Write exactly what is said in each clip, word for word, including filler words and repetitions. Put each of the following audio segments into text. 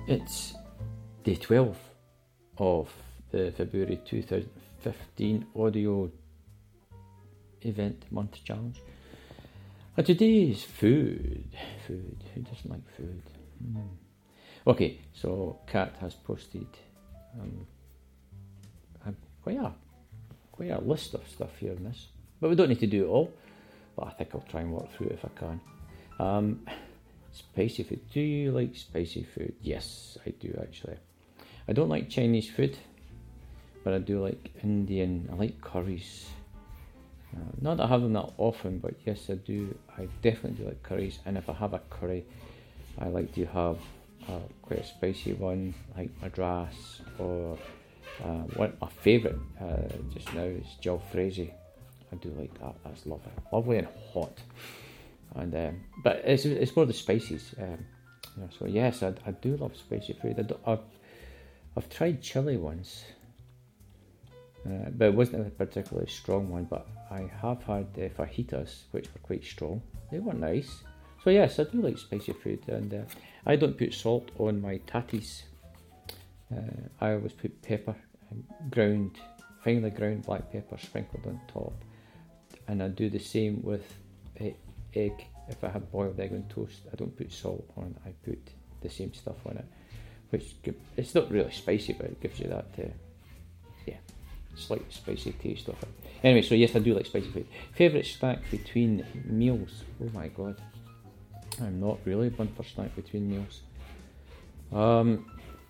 It's day twelve of the February two thousand fifteen audio event month challenge. And today's food. Food. Who doesn't like food? Mm. Okay, so Kat has posted um, a, quite a quite a list of stuff here in this, but we don't need to do it all. But I think I'll try and work through it if I can. Um, spicy food. Do you like spicy food? Yes, I do actually. I don't like Chinese food, but I do like Indian. I like curries. Uh, not that I have them that often, but yes, I do. I definitely do like curries. And if I have a curry, I like to have uh, quite a spicy one, like Madras, or uh, one my favourite uh, just now is jalfrezi. I do like that. That's lovely, lovely and hot. And um, but it's it's more the spices. Um, you know, so yes, I, I do love spicy food. I do, I've I've tried chili once, uh, but it wasn't a particularly strong one. But I have had uh, fajitas, which were quite strong. They were nice. So yes, I do like spicy food, and uh, I don't put salt on my tatties. Uh, I always put pepper, ground, finely ground black pepper sprinkled on top, and I do the same with uh, egg. If I have boiled egg on toast, I don't put salt on. I put the same stuff on it, which it's not really spicy, but it gives you that, uh, yeah, slight spicy taste of it. Anyway, so yes, I do like spicy food. Favourite snack between meals? Oh my god, I'm not really one for snack between meals. Um,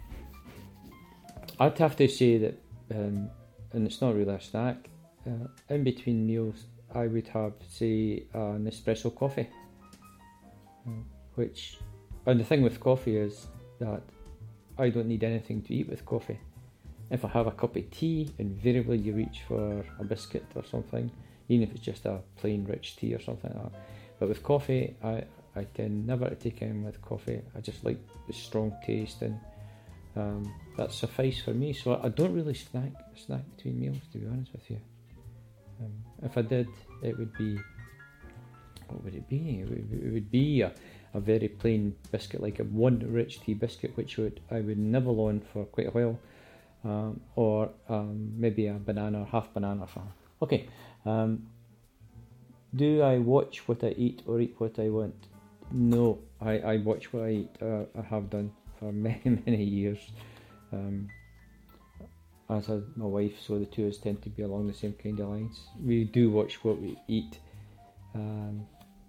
I'd have to say that, um, and it's not really a snack. Uh, in between meals, I would have, say, an espresso coffee. Uh, which, and the thing with coffee is that I don't need anything to eat with coffee. If I have a cup of tea, invariably you reach for a biscuit or something, even if it's just a plain rich tea or something like that. But with coffee, I, I tend never to take in with coffee. I just like the strong taste, and um, that suffices for me. So I don't really snack snack between meals, to be honest with you. Um, if I did, it would be, what would it be? It would, it would be a, a very plain biscuit, like a one rich tea biscuit, which would I would nibble on for quite a while, um, or um, maybe a banana or half banana or something. Okay, um, do I watch what I eat or eat what I want? No, I, I watch what I eat. Uh, I have done for many, many years. Um, as a, my wife, so the two of us tend to be along the same kind of lines. We do watch what we eat, um,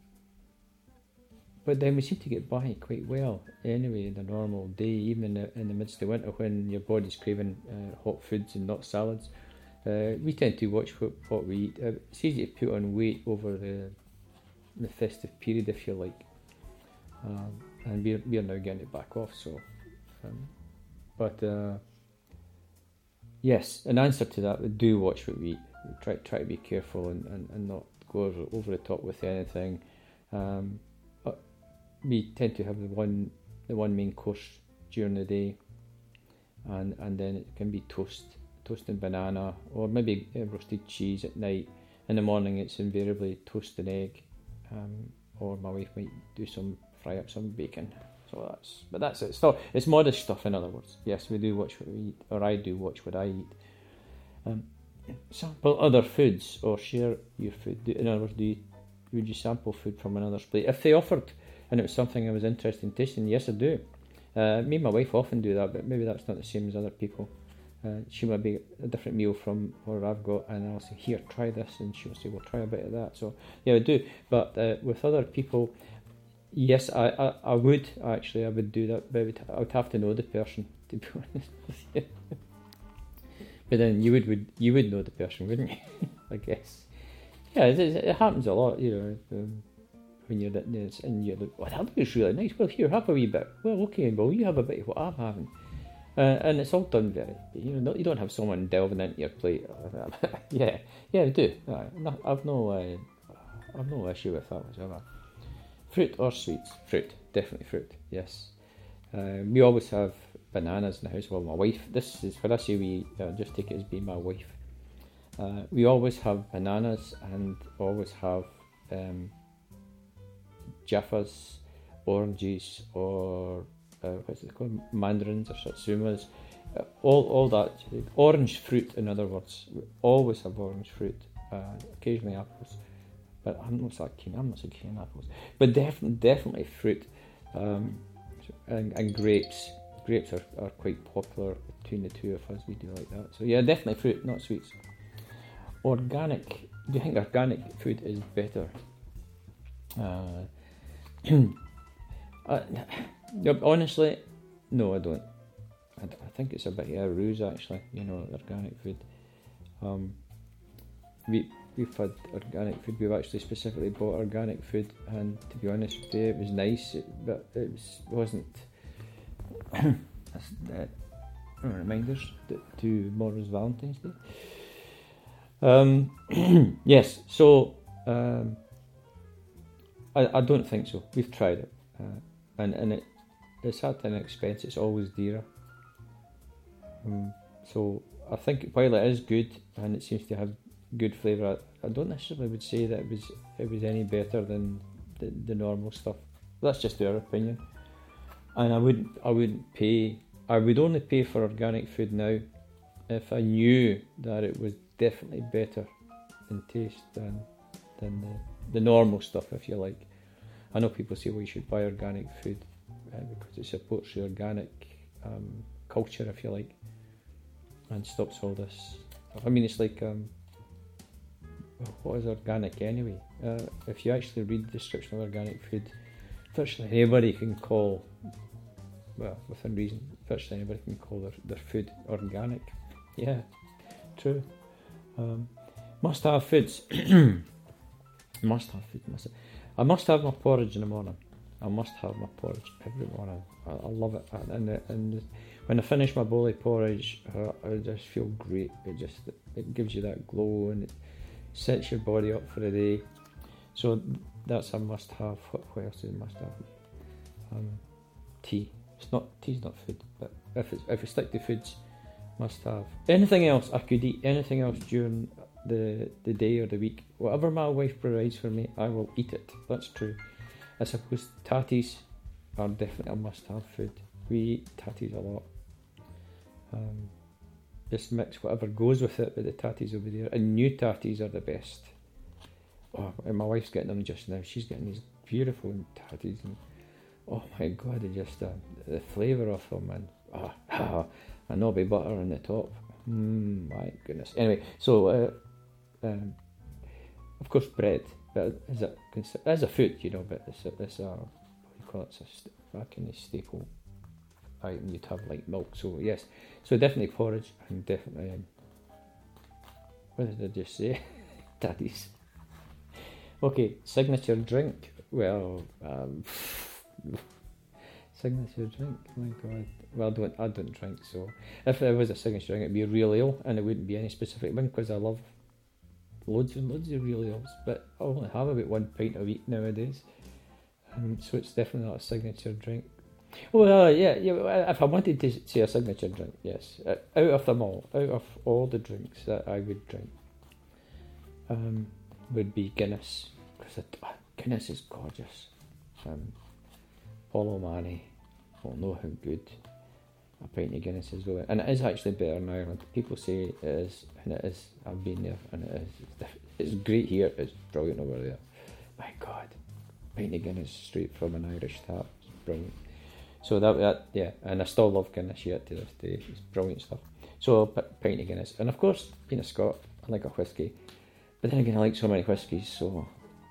but then we seem to get by quite well anyway in the normal day, even in the, in the midst of winter when your body's craving uh, hot foods and not salads. Uh, we tend to watch what, what we eat. Uh, it's easy to put on weight over the the festive period, if you like, um, and we're, we're now getting it back off. So, um, but. Uh, Yes, in answer to that, we do watch what we eat. We try try to be careful and, and, and not go over, over the top with anything. Um, we tend to have the one the one main course during the day, and, and then it can be toast, toast and banana, or maybe uh, roasted cheese at night. In the morning, it's invariably toast and egg, um, or my wife might do some fry up some bacon. So that's, but that's it. It's, not, it's modest stuff, in other words. Yes, we do watch what we eat, or I do watch what I eat. Um, sample other foods, or share your food. In other words, do you, would you sample food from another's plate? If they offered, and it was something I was interested in tasting, yes, I do. Uh, me and my wife often do that, but maybe that's not the same as other people. Uh, she might be a different meal from where I've got, and I'll say, here, try this, and she'll say, well, try a bit of that. So, yeah, I do. But uh, with other people, yes, I, I, I would actually. I would do that, but I would, I would have to know the person, to be honest with you. But then you would, would you would know the person, wouldn't you? I guess. Yeah, it, it happens a lot, you know. Um, when you're at this and you're like, "Well, that looks really nice. Well, here, have a wee bit." Well, okay, well, you have a bit of what I'm having, uh, and it's all done very. You know, you don't have someone delving into your plate. yeah, yeah, I do. I've no, uh, I've no issue with that whatsoever. Fruit or sweets? Fruit, definitely fruit, yes. Uh, we always have bananas in the house. Well, my wife, this is, when I say we, uh, just take it as being my wife. Uh, we always have bananas and always have um, Jaffas, oranges, or uh, what's it called, mandarins or satsumas, uh, all all that, orange fruit in other words. We always have orange fruit, uh, occasionally apples, but I'm not so keen, I'm not so keen on apples, but definitely, definitely fruit, um, and, and grapes. Grapes are, are quite popular between the two of us, we do like that. So yeah, definitely fruit, not sweets. Organic, do you think organic food is better? Uh, uh, honestly, no I don't. I, I think it's a bit of a ruse actually, you know, organic food. Um, we, we've had organic food, we've actually specifically bought organic food, and to be honest with you, it was nice, it, but it was, wasn't... That's, uh, reminders that tomorrow's Valentine's Day. Um, yes, so um, I, I don't think so. We've tried it, uh, and and it it's at an expense. It's always dearer. Um, so I think while it is good and it seems to have good flavour, I, I don't necessarily would say that it was it was any better than the, the normal stuff. That's just our opinion. And I wouldn't, I wouldn't pay, I would only pay for organic food now if I knew that it was definitely better in taste than than the, the normal stuff, if you like. I know people say, well, you should buy organic food uh, because it supports the organic um, culture, if you like, and stops all this. I mean, it's like, um, what is organic anyway? Uh, if you actually read the description of organic food, virtually anybody can call, well, within reason, virtually anybody can call their, their food organic. Yeah, true. Um, must have foods. must have food. Must have. I must have my porridge in the morning. I must have my porridge every morning. I, I love it. And, and, and when I finish my bowl of porridge, uh, I just feel great. It just it gives you that glow and it sets your body up for the day. So that's a must have. What, what else is a must have? Um, tea. It's not tea's not food, but if it's, if we stick to foods, must have. Anything else, I could eat anything else during the the day or the week. Whatever my wife provides for me, I will eat it. That's true. I suppose tatties are definitely a must have food. We eat tatties a lot. Um, just mix whatever goes with it, but the tatties will be there. And new tatties are the best. Oh, and my wife's getting them just now. She's getting these beautiful tatties, and oh my god, they just uh, the flavour of them, and ah, oh, a knobby butter on the top. Mm, my goodness. Anyway, so uh, um, of course bread, but is it as a food, you know? But it's a, it's a what do you call it? It's a st- a kind of staple item you'd have like milk. So yes, so definitely porridge, and definitely um, what did I just say? Tatties. Okay, signature drink. Well, um, signature drink. Oh my god. Well, I don't I don't drink, so if there was a signature drink, it'd be a real ale, and it wouldn't be any specific one because I love loads and loads of real ales. But I only have about one pint a week nowadays, um, so it's definitely not a signature drink. Well, uh, yeah, yeah. If I wanted to say a signature drink, yes, uh, out of them all, out of all the drinks that I would drink, um, would be Guinness, because uh, Guinness is gorgeous. Um, Paul O'Mahony will know how good a pint of Guinness is going, and it is actually better in Ireland. People say it is, and it is. I've been there, and it is. It's, diff- it's great here. It's brilliant over there. My God, a pint of Guinness straight from an Irish tap. It's brilliant. So that, that yeah, and I still love Guinness yet to this day. It's brilliant stuff. So a pint of Guinness, and of course, being a Scot, I like a whiskey. But then again, I like so many whiskies, so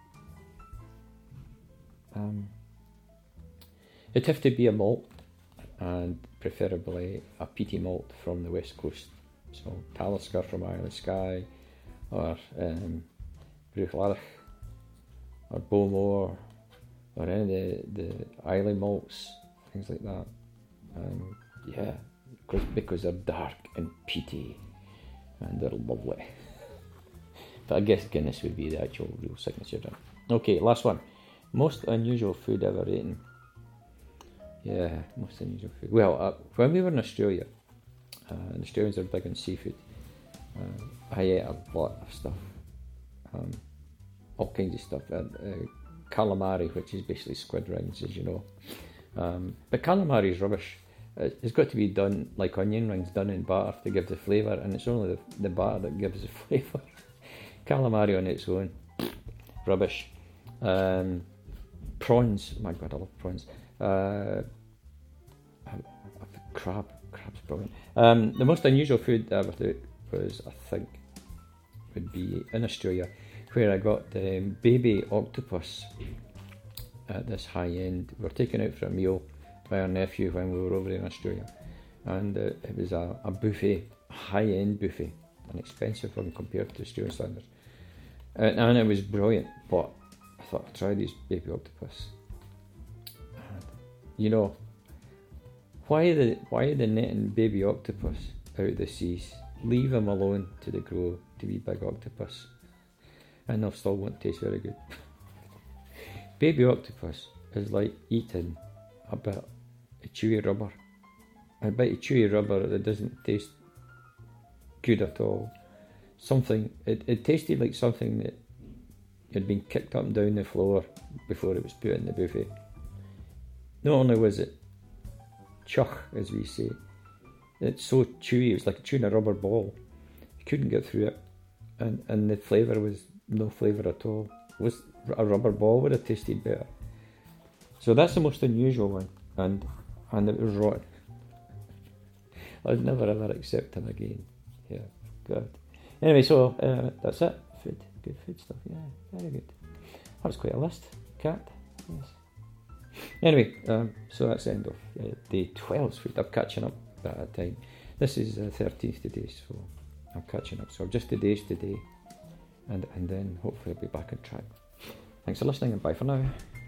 um, it'd have to be a malt, and preferably a peaty malt from the west coast. So Talisker from Isle of Skye, or um, Bruichladdich, or Bowmore, or any of the, the Islay malts, things like that. Um, yeah, because, because they're dark and peaty, and they're lovely. But I guess Guinness would be the actual real signature drink. Okay, last one. Most unusual food ever eaten. Yeah, most unusual food. Well, uh, when we were in Australia, uh, and Australians are big on seafood, uh, I ate a lot of stuff. Um, all kinds of stuff. Uh, uh, calamari, which is basically squid rings, as you know. Um, but calamari is rubbish. It's got to be done like onion rings, done in batter to give the flavour, and it's only the, the batter that gives the flavour. Calamari on its own, rubbish. Um, prawns, my God, I love prawns. Uh, crab, crab's brilliant. Um, the most unusual food I ever ate was, I think, would be in Australia, where I got the um, baby octopus at this high end. We were taken out for a meal by our nephew when we were over in Australia, and uh, it was a, a buffet, a high-end buffet, an expensive one compared to Australian standards, and, and it was brilliant. But I thought, I'll try these baby octopus. And, you know, why the why the netting baby octopus out of the seas? Leave them alone till they grow to be big octopus, and they'll still won't taste very good. Baby octopus is like eating a bit of chewy rubber. A bit of chewy rubber that doesn't taste good at all. Something, it, it tasted like something that had been kicked up and down the floor before it was put in the buffet. Not only was it chuck, as we say, it's so chewy, it was like chewing a rubber ball. You couldn't get through it, and, and the flavour was no flavour at all. It was a rubber ball would have tasted better. So that's the most unusual one, and and it was rotten. I'd never ever accept him again. Yeah, good. Anyway, so uh, that's it. Food, good food stuff. Yeah, very good. That was quite a list. Cat. Yes. Anyway, um, so that's the end of uh, day twelve's food. I'm catching up at a time. This is the uh, thirteenth today, so I'm catching up. So just the days today, and and then hopefully I'll be back on track. Thanks for listening, and bye for now.